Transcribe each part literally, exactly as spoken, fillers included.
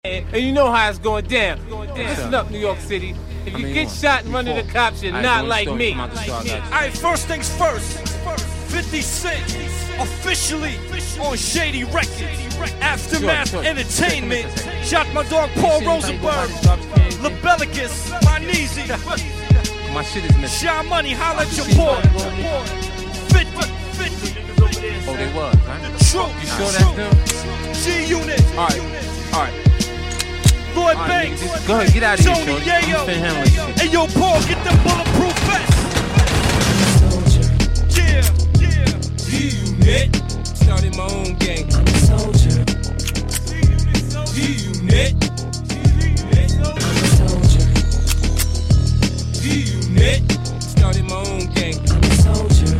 And you know how it's going down. Listen up, New York City. If you get shot and run into the cops, you're not like me. Alright, first things first. fifty Cent officially on Shady Records. Aftermath Entertainment. Shot my dog Paul Rosenberg. Lebellicus, Maneezy. My shit is missing. Shy Money, holla at your boy. fifty, fifty. Oh, they was, huh? True. You sure that's them? G-Unit. Alright, alright. Lloyd All right, Banks. nigga, go ahead, get out of here, Tony shorty. Yayo. I'm finna handle this shit. Hey, yo, Paul, get them bulletproof vests. Yeah, yeah. G-Unit. Started my own gang. I'm a soldier. G-Unit. I'm a soldier. G-Unit. Started my own gang. I'm a soldier.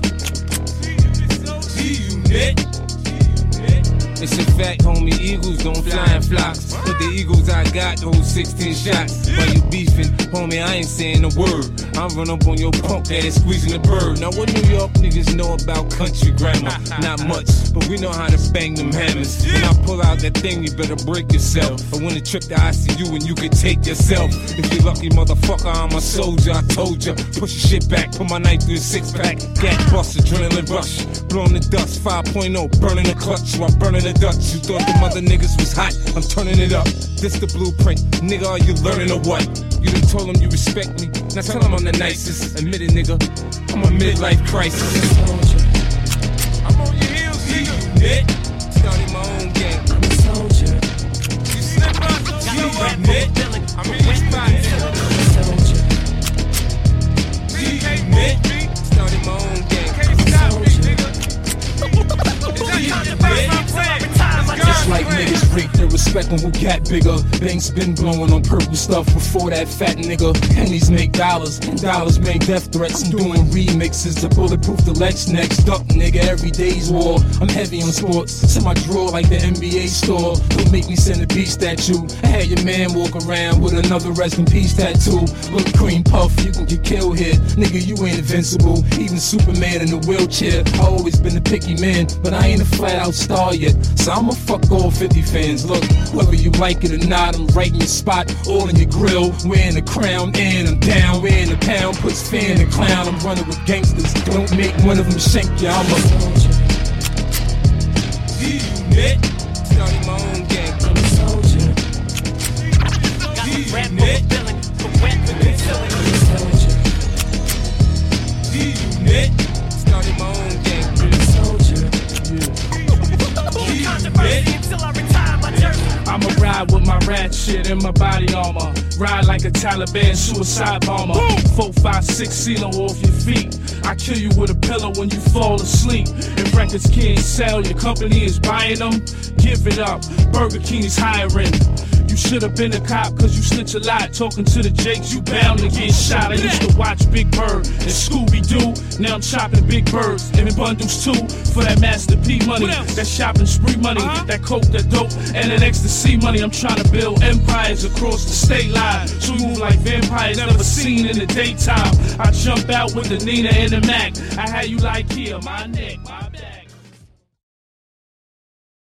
G-Unit. It's a fact, homie, eagles don't fly in flocks. But the eagles I got, those sixteen shots. While you beefing, homie, I ain't saying a word. I run up on your punk that is squeezing the bird. Now what New York niggas know about country grammar? Not much, but we know how to bang them hammers. When I pull out that thing, you better break yourself. I win a trip to I C U and you can take yourself. If you're lucky, motherfucker, I'm a soldier, I told ya. Push your shit back, put my knife through the six pack. Gat bust, adrenaline rush. Blowing the dust, five point oh, burning the clutch while burning the Dutch. You thought the mother niggas was hot, I'm turning it up. This the blueprint, nigga, are you learning or what? You done told them you respect me, now tell them I'm the nicest. Admit it, nigga, I'm a midlife crisis. I'm on your heels, nigga. Started my own gang. I'm a soldier. You slip up, you admit. I'm in your spot, nigga. Started my own gang. Can't stop me, nigga. Just like niggas reap the respect on who got bigger. Banks been blowing on purple stuff before that fat nigga. Pennies make dollars, and dollars make death threats. I'm doing remixes to bulletproof the Lex next up, nigga. Every day's war. I'm heavy on sports. It's in my drawer like the N B A store. Don't make me send a beach statue. I had your man walk around with another rest in peace tattoo. Look, cream puff, you can get killed here. Nigga, you ain't invincible. Even Superman in a wheelchair. I always been a picky man, but I ain't a flat out star yet. So I'ma fuck all fifty fans. Look, whether you like it or not, I'm right in your spot, all in your grill. Wearing the crown and I'm down, wearing the pound, puts fan and clown. I'm running with gangsters, don't make one of them shank ya. I'm a soldier. G-Unit, started my own gang. I'm a soldier. G-Unit, G-Unit, started my own gang. I'm a soldier. I'ma ride with my rat shit in my body armor. Ride like a Taliban suicide bomber. Four, five, six, seal off your feet. I kill you with a pillow when you fall asleep. If records can't sell, your company is buying them. Give it up, Burger King is hiring. You should've been a cop cause you snitch a lot. Talking to the Jakes, you bound to get shot. I used to watch Big Bird and Scooby-Doo. Now I'm chopping big birds and in bundles too. For that Master P money, that shopping spree money, uh-huh. That coke, that dope, and that ecstasy money. I'm trying to build empires across the state line. So we move like vampires, never seen in the daytime. I jump out with the Nina and the Mac. I had you like here, my neck, my back.